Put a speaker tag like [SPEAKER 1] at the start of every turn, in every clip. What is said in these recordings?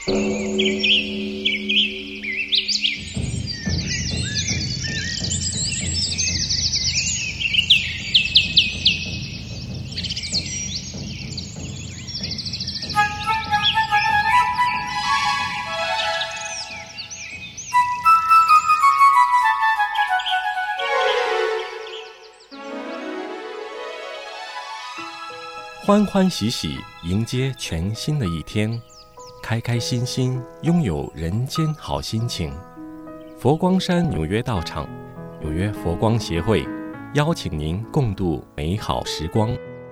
[SPEAKER 1] 欢欢喜喜迎接全新的一天，开开心心拥有人间好心情。佛光山纽约道场纽约佛光协会邀请您共度美好时光。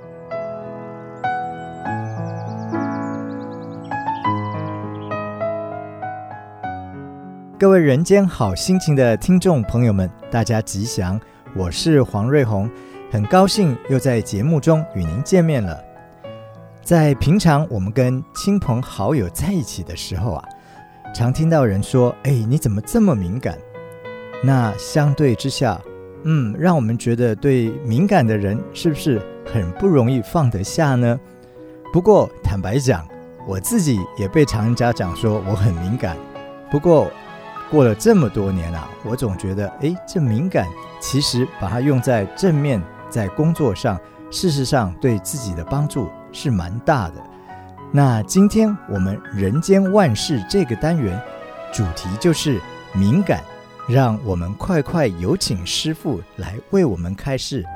[SPEAKER 2] 各位人间好心情的听众朋友们，大家吉祥，我是黄瑞宏，很高兴又在节目中与您见面了。在平常我们跟亲朋好友在一起的时候啊，常听到人说，你怎么这么敏感？那相对之下，让我们觉得对敏感的人是不是很不容易放得下呢？不过坦白讲，我自己也被常人家讲说我很敏感，不过过了这么多年啊，我总觉得这敏感其实把它用在正面，在工作上，事实上对自己的帮助是蛮大的。那今天我们人间万事这个单元主题就是敏感，让我们快快有请师父来为我们开示。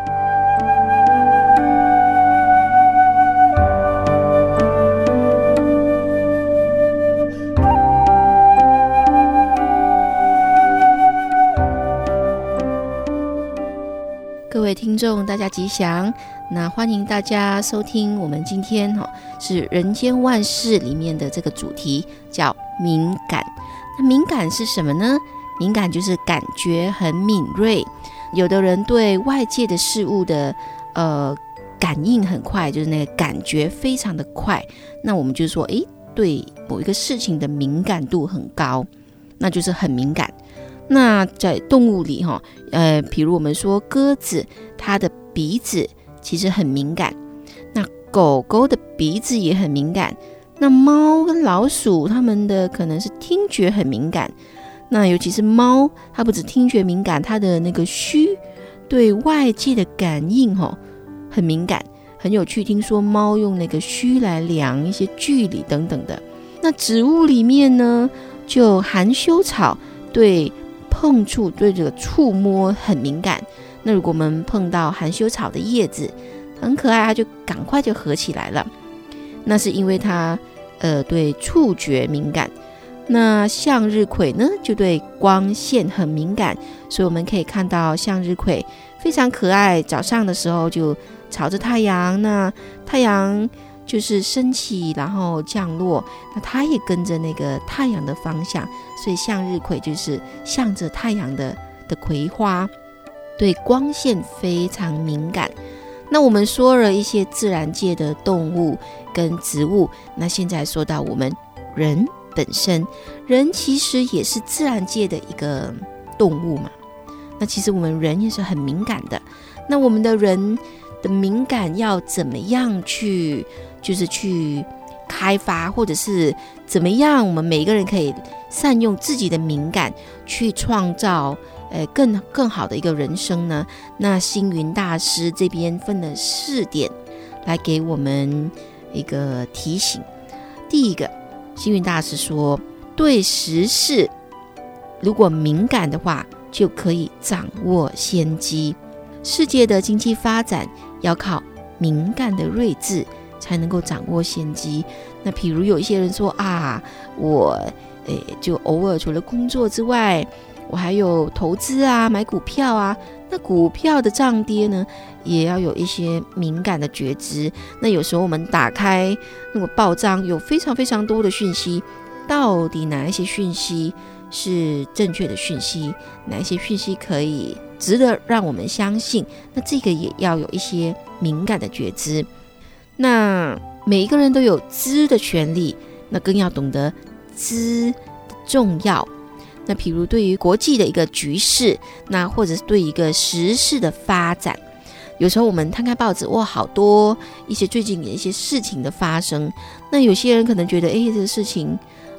[SPEAKER 3] 各位听众大家吉祥，那欢迎大家收听我们今天是人间万事里面的这个主题叫敏感。那敏感是什么呢？敏感就是感觉很敏锐，有的人对外界的事物的感应很快，就是那个感觉非常的快，那我们就说对某一个事情的敏感度很高，那就是很敏感。那在动物里比如我们说鸽子，它的鼻子其实很敏感，那狗狗的鼻子也很敏感，那猫跟老鼠它们的可能是听觉很敏感，那尤其是猫，它不止听觉敏感，它的那个须对外界的感应很敏感，很有趣。听说猫用那个须来量一些距离等等的。那植物里面呢，就含羞草对碰触，对这个触摸很敏感。那如果我们碰到含羞草的叶子很可爱，它就赶快就合起来了，那是因为它对触觉敏感。那向日葵呢，就对光线很敏感，所以我们可以看到向日葵非常可爱，早上的时候就朝着太阳，那太阳就是升起然后降落，那它也跟着那个太阳的方向，所以向日葵就是向着太阳的葵花，对光线非常敏感。那我们说了一些自然界的动物跟植物，那现在说到我们人本身，人其实也是自然界的一个动物嘛，那其实我们人也是很敏感的。那我们的人的敏感要怎么样去开发，或者是怎么样我们每一个人可以善用自己的敏感去创造更好的一个人生呢？那星云大师这边分了4点来给我们一个提醒。第一个，星云大师说，对时事如果敏感的话，就可以掌握先机。世界的经济发展要靠敏感的睿智才能够掌握先机。那比如有一些人说我就偶尔除了工作之外，我还有投资啊，买股票啊，那股票的涨跌呢，也要有一些敏感的觉知。那有时候我们打开那个报章，有非常非常多的讯息，到底哪一些讯息是正确的讯息，哪一些讯息可以值得让我们相信，那这个也要有一些敏感的觉知。那每一个人都有知的权利，那更要懂得知的重要。那比如对于国际的一个局势，那或者是对一个时事的发展，有时候我们摊开报纸，好多一些最近的一些事情的发生，那有些人可能觉得这个事情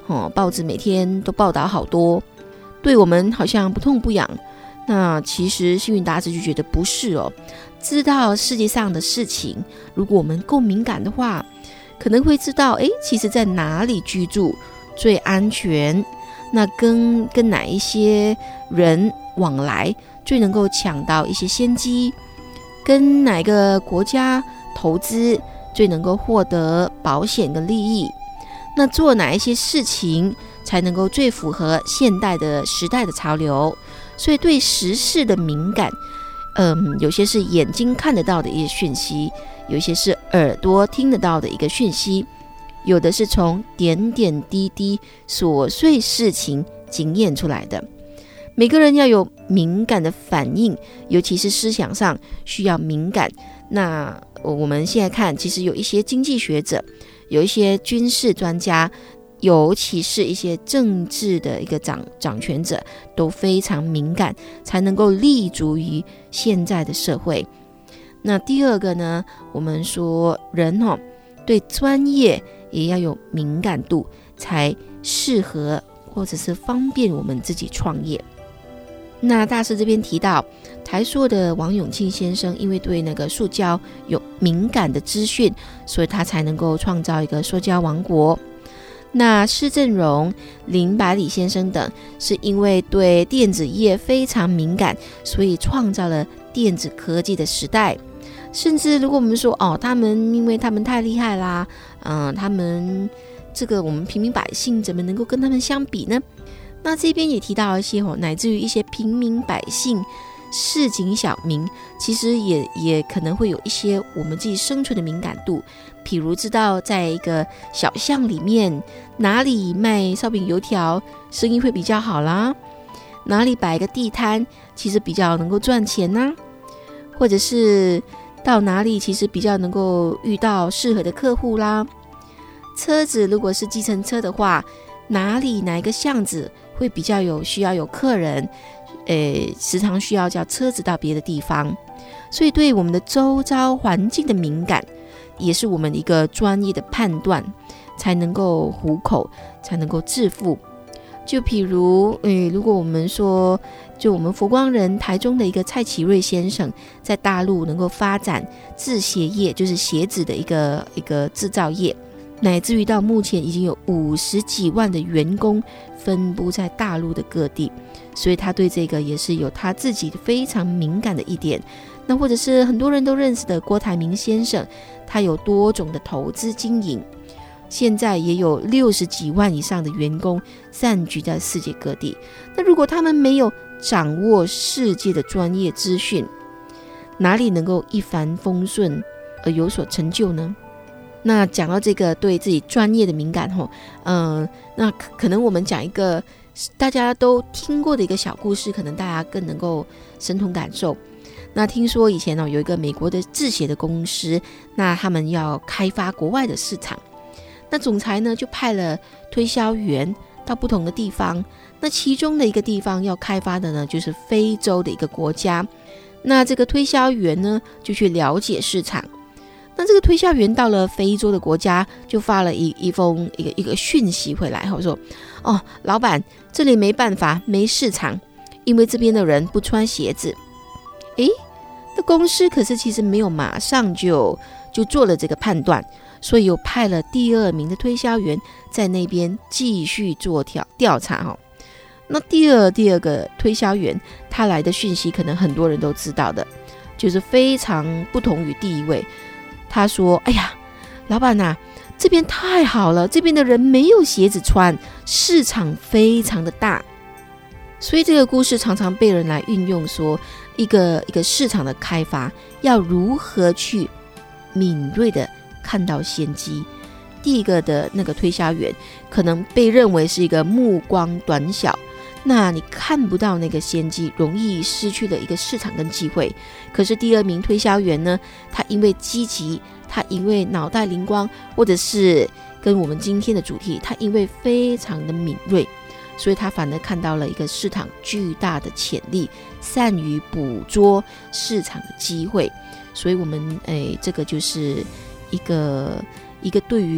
[SPEAKER 3] 报纸每天都报道好多，对我们好像不痛不痒。那其实星云大师就觉得不是哦，知道世界上的事情，如果我们够敏感的话，可能会知道，其实在哪里居住最安全，那跟哪一些人往来最能够抢到一些先机，跟哪个国家投资最能够获得保险跟利益，那做哪一些事情才能够最符合现代的时代的潮流。所以对时事的敏感，有些是眼睛看得到的一些讯息，有一些是耳朵听得到的一个讯息，有的是从点点滴滴琐碎事情经验出来的。每个人要有敏感的反应，尤其是思想上需要敏感。那我们现在看，其实有一些经济学者，有一些军事专家，尤其是一些政治的一个掌权者，都非常敏感，才能够立足于现在的社会。那第二个呢，我们说人对专业也要有敏感度，才适合或者是方便我们自己创业。那大师这边提到，台塑的王永庆先生因为对那个塑胶有敏感的资讯，所以他才能够创造一个塑胶王国。那施正荣、林百里先生等是因为对电子业非常敏感，所以创造了电子科技的时代。甚至如果我们说他们因为他们太厉害啦，他们这个我们平民百姓怎么能够跟他们相比呢？那这边也提到一些乃至于一些平民百姓、市井小民，其实也可能会有一些我们自己生存的敏感度。譬如知道在一个小巷里面，哪里卖烧饼油条生意会比较好啦，哪里摆一个地摊其实比较能够赚钱啦，或者是到哪里其实比较能够遇到适合的客户啦。车子如果是计程车的话，哪一个巷子会比较需要有客人，时常需要叫车子到别的地方。所以对我们的周遭环境的敏感，也是我们一个专业的判断，才能够糊口，才能够致富。就譬如如果我们说，就我们佛光人台中的一个蔡启瑞先生，在大陆能够发展制鞋业，就是鞋子的一个制造业，乃至于到目前已经有50几万的员工分布在大陆的各地，所以他对这个也是有他自己非常敏感的一点。那或者是很多人都认识的郭台铭先生，他有多种的投资经营，现在也有60几万以上的员工散居在世界各地。那如果他们没有掌握世界的专业资讯，哪里能够一帆风顺而有所成就呢？那讲到这个对自己专业的敏感那可能我们讲一个大家都听过的一个小故事，可能大家更能够身同感受。那听说以前有一个美国的制鞋的公司，那他们要开发国外的市场，那总裁呢就派了推销员到不同的地方，那其中的一个地方要开发的呢就是非洲的一个国家。那这个推销员呢就去了解市场，那这个推销员到了非洲的国家，就发了一封一个讯息回来，说老板，这里没办法，没市场，因为这边的人不穿鞋子。那公司可是其实没有马上就做了这个判断，所以又派了第2名的推销员在那边继续做调查。那第二个推销员他来的讯息可能很多人都知道的，就是非常不同于第1位。他说老板啊，这边太好了，这边的人没有鞋子穿，市场非常的大。所以这个故事常常被人来运用，说一个市场的开发要如何去敏锐的看到先机。第一个的那个推销员可能被认为是一个目光短小，那你看不到那个先机，容易失去了一个市场跟机会。可是第2名推销员呢，他因为积极，他因为脑袋灵光，或者是跟我们今天的主题，他因为非常的敏锐，所以他反而看到了一个市场巨大的潜力，善于捕捉市场的机会。所以我们这个就是一个对于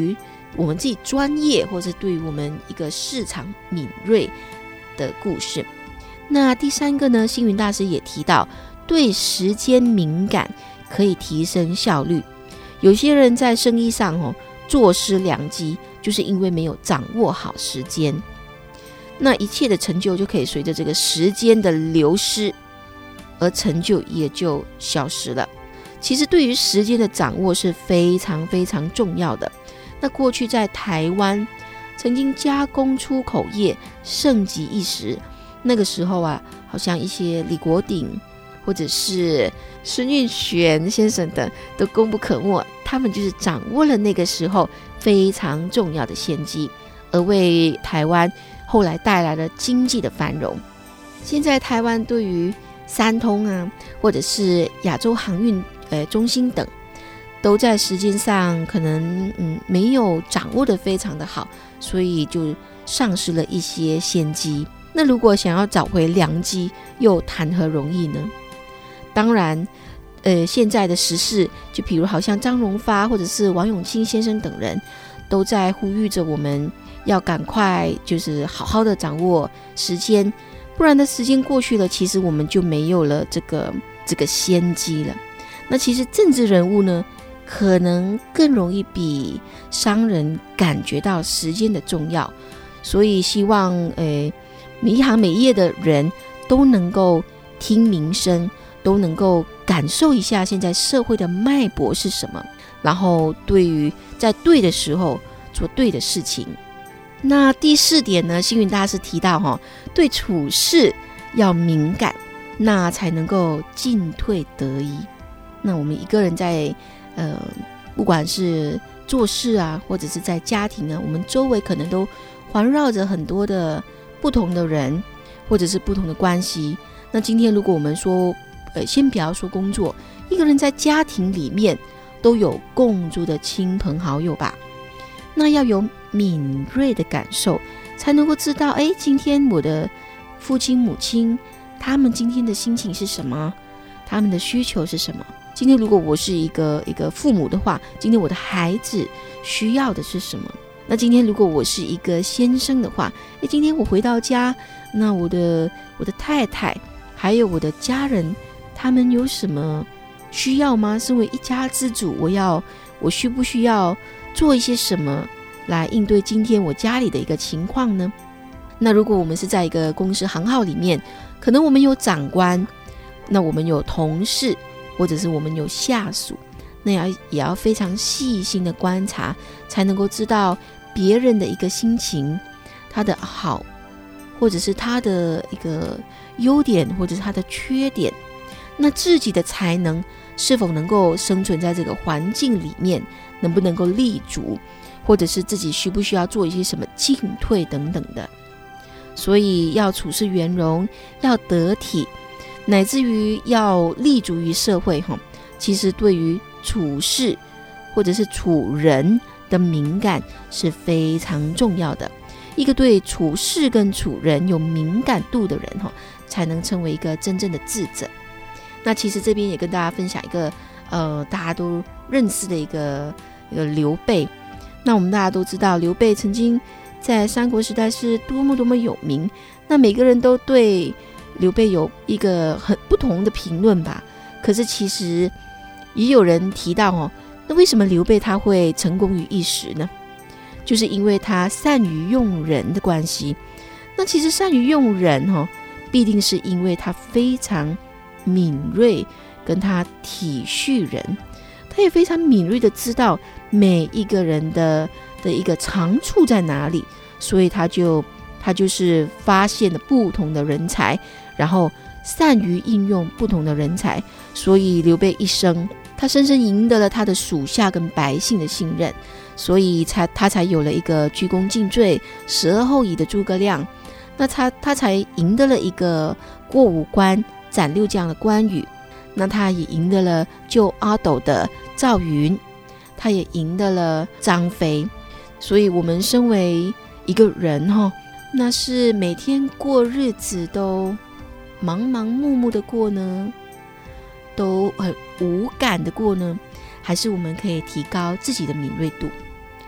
[SPEAKER 3] 我们自己专业，或是对于我们一个市场敏锐的故事。那第三个呢，星云大师也提到，对时间敏感可以提升效率。有些人在生意上坐失良机，就是因为没有掌握好时间。那一切的成就就可以随着这个时间的流失，而成就也就消失了。其实对于时间的掌握是非常非常重要的。那过去在台湾曾经加工出口业盛极一时，那个时候啊，好像一些李国鼎或者是孙运璇先生等都功不可没，他们就是掌握了那个时候非常重要的先机，而为台湾后来带来了经济的繁荣。现在台湾对于三通啊，或者是亚洲航运中心等，都在时间上可能没有掌握得非常的好，所以就丧失了一些先机。那如果想要找回良机，又谈何容易呢？当然现在的时事，就比如好像张荣发或者是王永庆先生等人，都在呼吁着我们要赶快就是好好的掌握时间，不然的时间过去了，其实我们就没有了这个先机了。那其实政治人物呢，可能更容易比商人感觉到时间的重要，所以希望每一行每一业的人都能够听民声，都能够感受一下现在社会的脉搏是什么，然后对于在对的时候做对的事情。那第4点呢，星云大师提到对处事要敏感，那才能够进退得宜。那我们一个人在不管是做事啊，或者是在家庭啊，我们周围可能都环绕着很多的不同的人，或者是不同的关系。那今天如果我们说先不要说工作，一个人在家庭里面都有共住的亲朋好友吧，那要有敏锐的感受，才能够知道今天我的父亲母亲他们今天的心情是什么，他们的需求是什么。今天如果我是一个父母的话，今天我的孩子需要的是什么。那今天如果我是一个先生的话，今天我回到家，那我的太太还有我的家人，他们有什么需要吗？身为一家之主，我需不需要做一些什么来应对今天我家里的一个情况呢？那如果我们是在一个公司行号里面，可能我们有长官，那我们有同事，或者是我们有下属，那也要非常细心的观察，才能够知道别人的一个心情，他的好，或者是他的一个优点，或者是他的缺点。那自己的才能是否能够生存在这个环境里面，能不能够立足，或者是自己需不需要做一些什么进退等等的。所以要处事圆融，要得体，乃至于要立足于社会，其实对于处事或者是处人的敏感是非常重要的。一个对处事跟处人有敏感度的人，才能成为一个真正的智者。那其实这边也跟大家分享一个大家都认识的一个刘备。那我们大家都知道，刘备曾经在三国时代是多么多么有名，那每个人都对刘备有一个很不同的评论吧。可是其实也有人提到那为什么刘备他会成功于一时呢？就是因为他善于用人的关系。那其实善于用人必定是因为他非常敏锐，跟他体恤人，他也非常敏锐的知道每一个人的一个长处在哪里，所以他就是发现了不同的人才，然后善于应用不同的人才。所以刘备一生，他深深赢得了他的属下跟百姓的信任，所以他才有了一个鞠躬尽瘁12后乙的诸葛亮，那他才赢得了一个过5关斩6将的关羽，那他也赢得了救阿斗的赵云，他也赢得了张飞。所以我们身为一个人那是每天过日子都忙忙碌碌的过呢，都很无感的过呢，还是我们可以提高自己的敏锐度？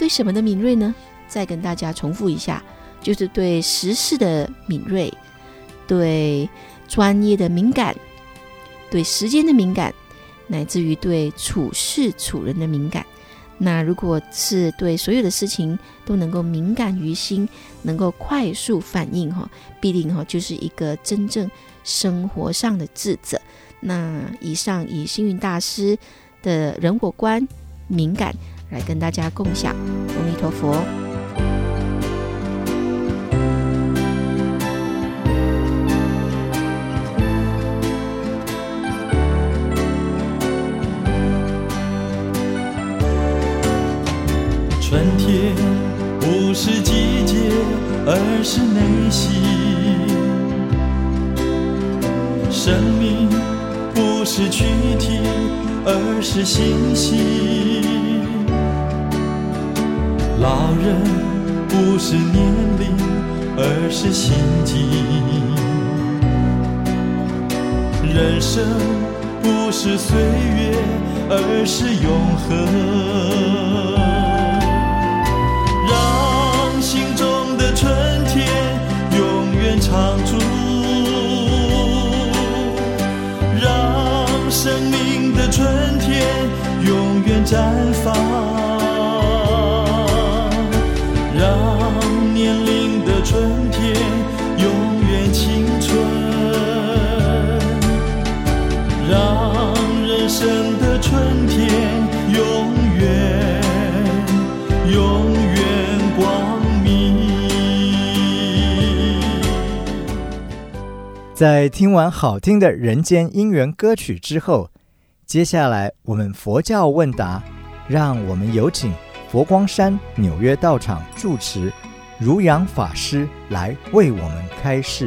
[SPEAKER 3] 对什么的敏锐呢？再跟大家重复一下，就是对时事的敏锐，对专业的敏感，对时间的敏感，乃至于对处事处人的敏感。那如果是对所有的事情都能够敏感于心，能够快速反应，必定就是一个真正生活上的智者。那以上以星云大师的人我观敏感来跟大家共享。阿弥陀佛。
[SPEAKER 4] 春天不是季节，而是内心。生命不是躯体，而是心性。老人不是年龄，而是心境。人生不是岁月，而是永恒。让心中的春天永远常驻，让生命的春天永远绽放，让年龄的春天永远青春，让人生的春天永远光明。
[SPEAKER 2] 在听完好听的人间姻缘歌曲之后，接下来我们佛教问答，让我们有请佛光山纽约道场住持如阳法师来为我们开示。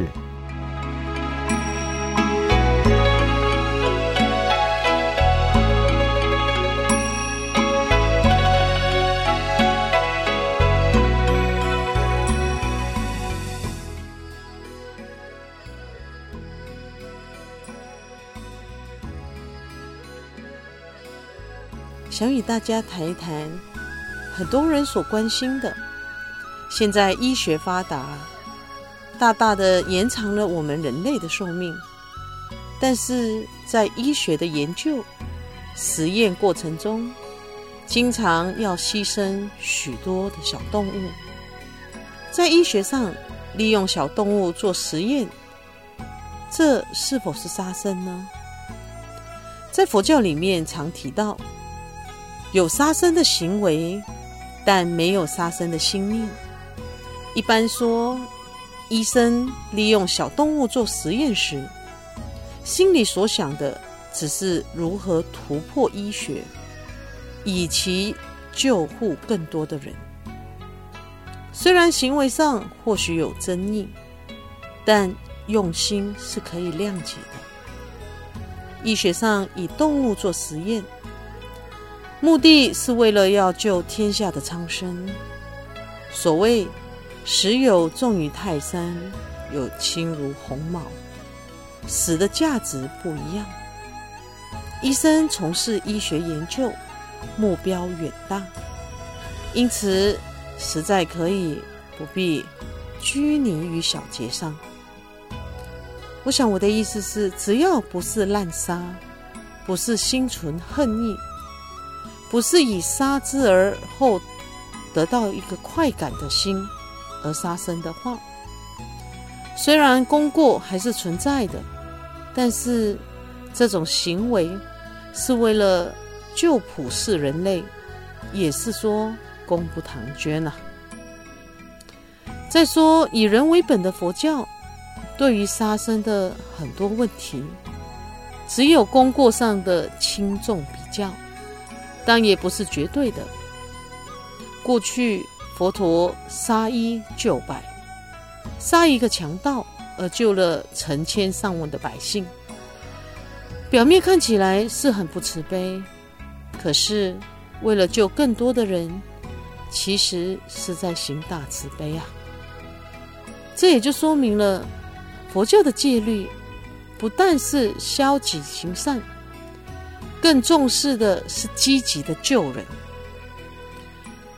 [SPEAKER 5] 想与大家谈一谈很多人所关心的，现在医学发达，大大的延长了我们人类的寿命，但是在医学的研究实验过程中，经常要牺牲许多的小动物。在医学上利用小动物做实验，这是否是杀生呢？在佛教里面常提到有杀生的行为，但没有杀生的心命。一般说，医生利用小动物做实验时，心里所想的只是如何突破医学，以其救护更多的人。虽然行为上或许有争议，但用心是可以谅解的。医学上以动物做实验，目的是为了要救天下的苍生。所谓时有重于泰山，有轻如鸿毛，死的价值不一样。医生从事医学研究，目标远大，因此实在可以不必拘泥于小节上。我想我的意思是，只要不是滥杀，不是心存恨意，不是以杀之而后得到一个快感的心而杀生的话，虽然功过还是存在的，但是这种行为是为了救普世人类，也是说功不唐捐啊。再说以人为本的佛教，对于杀生的很多问题，只有功过上的轻重比较，但也不是绝对的。过去佛陀杀一救百，杀一个强盗而救了成千上万的百姓，表面看起来是很不慈悲，可是为了救更多的人，其实是在行大慈悲啊。这也就说明了佛教的戒律不但是消极行善，更重视的是积极的救人。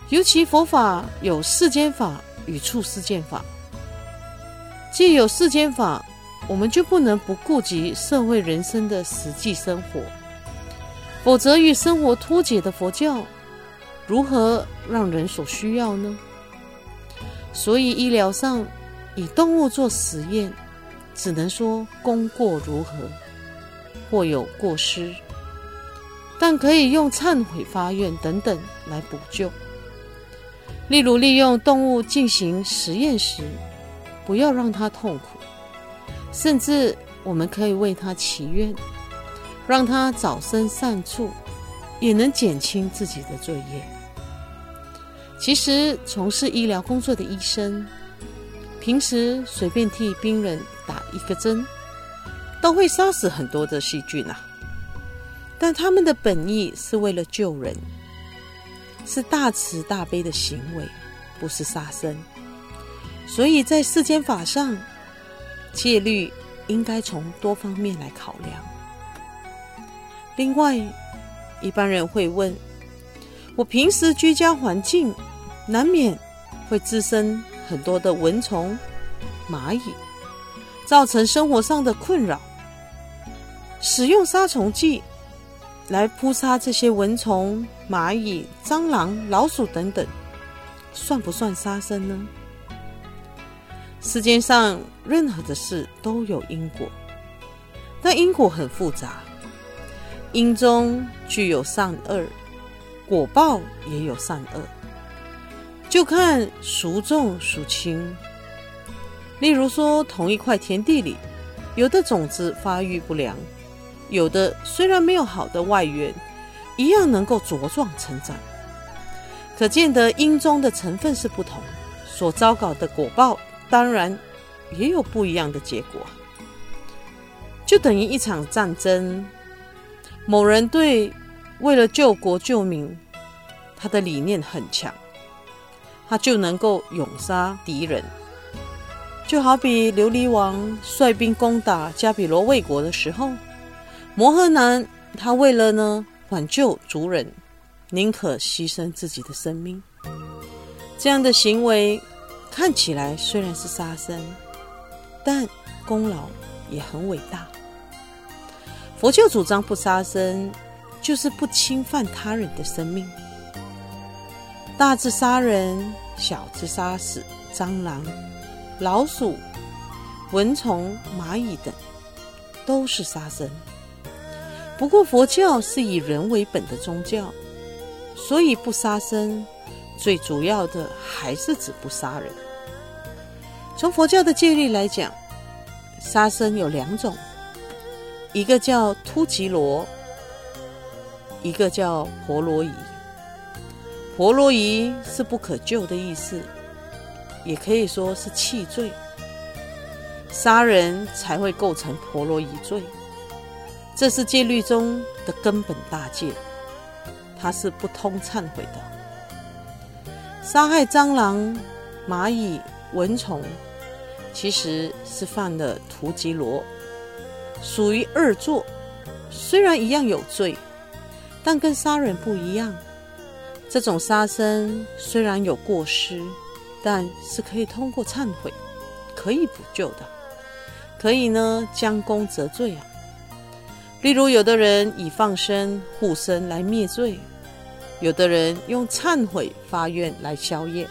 [SPEAKER 5] 尤其佛法有世间法与处世间法，既有世间法，我们就不能不顾及社会人生的实际生活，否则与生活脱节的佛教如何让人所需要呢？所以医疗上以动物做实验，只能说功过如何，或有过失，但可以用忏悔发愿等等来补救。例如利用动物进行实验时，不要让它痛苦，甚至我们可以为它祈愿，让它早生善处，也能减轻自己的罪业。其实从事医疗工作的医生，平时随便替病人打一个针，都会杀死很多的细菌啊。但他们的本意是为了救人，是大慈大悲的行为，不是杀生。所以在世间法上，戒律应该从多方面来考量。另外，一般人会问，我平时居家环境难免会滋生很多的蚊虫、蚂蚁，造成生活上的困扰。使用杀虫剂来扑杀这些蚊虫、蚂蚁、蟑螂、老鼠等等，算不算杀生呢？世间上任何的事都有因果，但因果很复杂，因中具有善恶，果报也有善恶，就看孰重孰轻。例如说，同一块田地里，有的种子发育不良，有的虽然没有好的外缘，一样能够茁壮成长。可见得因中的成分是不同，所糟糕的果报当然也有不一样的结果。就等于一场战争，某人队为了救国救民，他的理念很强，他就能够勇杀敌人。就好比琉璃王率兵攻打迦毗罗卫国的时候，摩诃男他为了挽救族人，宁可牺牲自己的生命。这样的行为看起来虽然是杀生，但功劳也很伟大。佛教主张不杀生，就是不侵犯他人的生命。大至杀人，小至杀死蟑螂、老鼠、蚊虫、蚂蚁等，都是杀生。不过佛教是以人为本的宗教，所以不杀生，最主要的还是指不杀人。从佛教的戒律来讲，杀生有两种，一个叫突吉罗，一个叫婆罗夷。婆罗夷是不可救的意思，也可以说是弃罪，杀人才会构成婆罗夷罪。这是戒律中的根本大戒，它是不通忏悔的。杀害蟑螂、蚂蚁、蚊虫，其实是犯了突吉罗，属于恶作。虽然一样有罪，但跟杀人不一样。这种杀生虽然有过失，但是可以通过忏悔，可以补救的，可以将功折罪啊。例如有的人以放生、护生来灭罪，有的人用忏悔发愿来消业。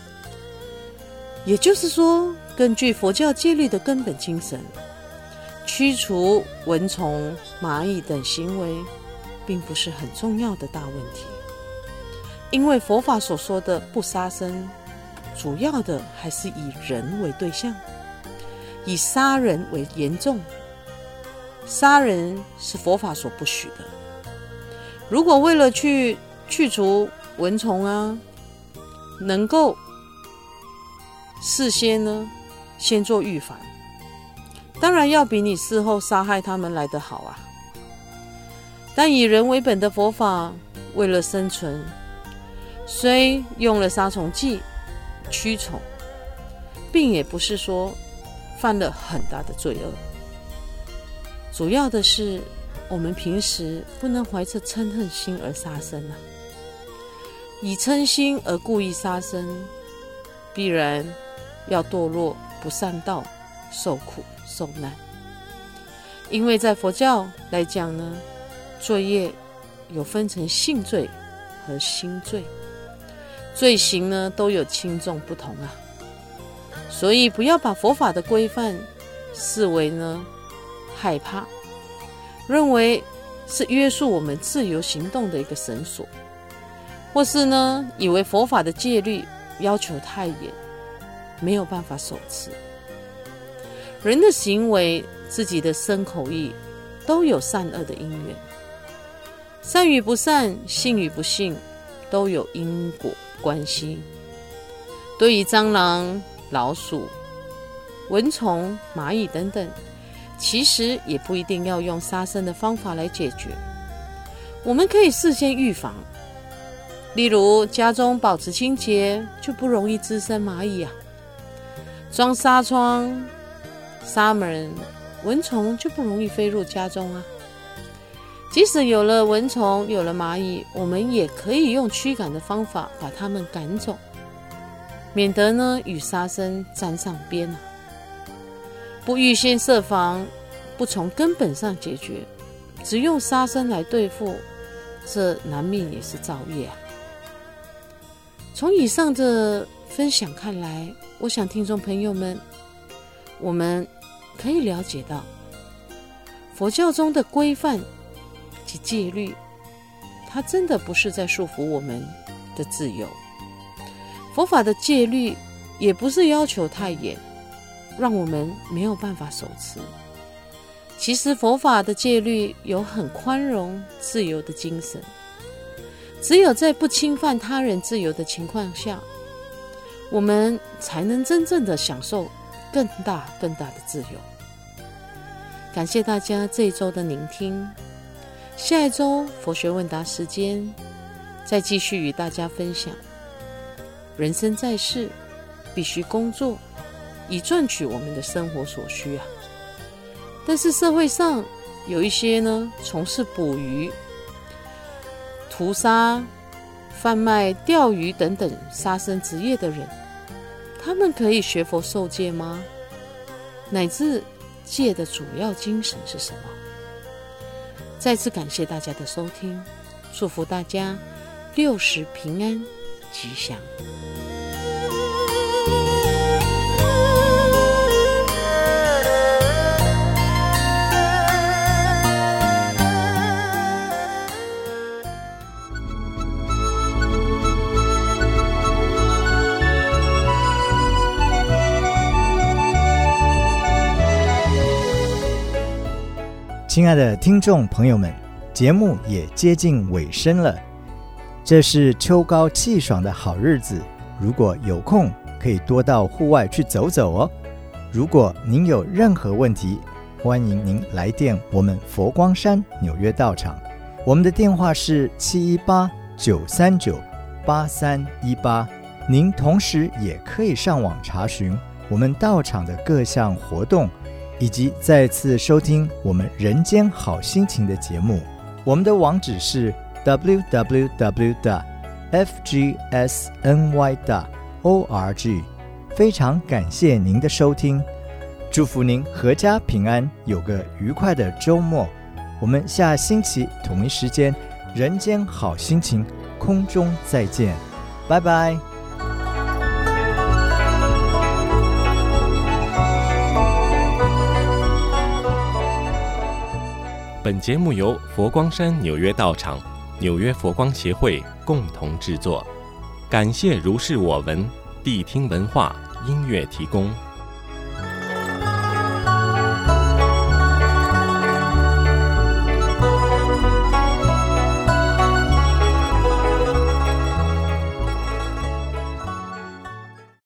[SPEAKER 5] 也就是说，根据佛教戒律的根本精神，驱除蚊虫、蚂蚁等行为并不是很重要的大问题。因为佛法所说的不杀生，主要的还是以人为对象，以杀人为严重。杀人是佛法所不许的。如果为了去除蚊虫能够事先先做预防，当然要比你事后杀害他们来得好啊。但以人为本的佛法，为了生存，虽用了杀虫剂驱虫，并也不是说犯了很大的罪恶。主要的是我们平时不能怀着嗔恨心而杀生以嗔心而故意杀生，必然要堕落不善道，受苦受难。因为在佛教来讲呢，罪业有分成性罪和心罪，罪行呢都有轻重不同啊。所以不要把佛法的规范视为呢害怕，认为是约束我们自由行动的一个绳索，或是呢以为佛法的戒律要求太严，没有办法守持。人的行为，自己的身口意都有善恶的因缘，善与不善，信与不信，都有因果关系。对于蟑螂、老鼠、蚊虫、蚂蚁等等，其实也不一定要用杀生的方法来解决，我们可以事先预防。例如家中保持清洁，就不容易滋生蚂蚁啊；装纱窗、纱门，蚊虫就不容易飞入家中啊。即使有了蚊虫，有了蚂蚁，我们也可以用驱赶的方法把它们赶走，免得呢与杀生沾上边啊。不预先设防，不从根本上解决，只用杀生来对付，这难免也是造业啊。从以上的分享看来，我想听众朋友们，我们可以了解到，佛教中的规范及戒律，它真的不是在束缚我们的自由。佛法的戒律也不是要求太严，让我们没有办法守持。其实佛法的戒律有很宽容自由的精神，只有在不侵犯他人自由的情况下，我们才能真正的享受更大的自由。感谢大家这一周的聆听，下一周佛学问答时间再继续与大家分享。人生在世，必须工作，以赚取我们的生活所需啊。但是社会上有一些呢，从事捕鱼、屠杀、贩卖钓鱼等等杀生职业的人，他们可以学佛受戒吗？乃至戒的主要精神是什么？再次感谢大家的收听，祝福大家60平安吉祥。
[SPEAKER 2] 亲爱的听众朋友们，节目也接近尾声了。这是秋高气爽的好日子，如果有空可以多到户外去走走哦。如果您有任何问题，欢迎您来电我们佛光山纽约道场，我们的电话是718-939-8318。您同时也可以上网查询我们道场的各项活动，以及再次收听我们人间好心情的节目。我们的网址是 www.fgsny.org。 非常感谢您的收听，祝福您阖家平安，有个愉快的周末。我们下星期同一时间人间好心情空中再见，拜拜。
[SPEAKER 1] 本节目由佛光山纽约道场、纽约佛光协会共同制作，感谢如是我闻谛听文化音乐提供。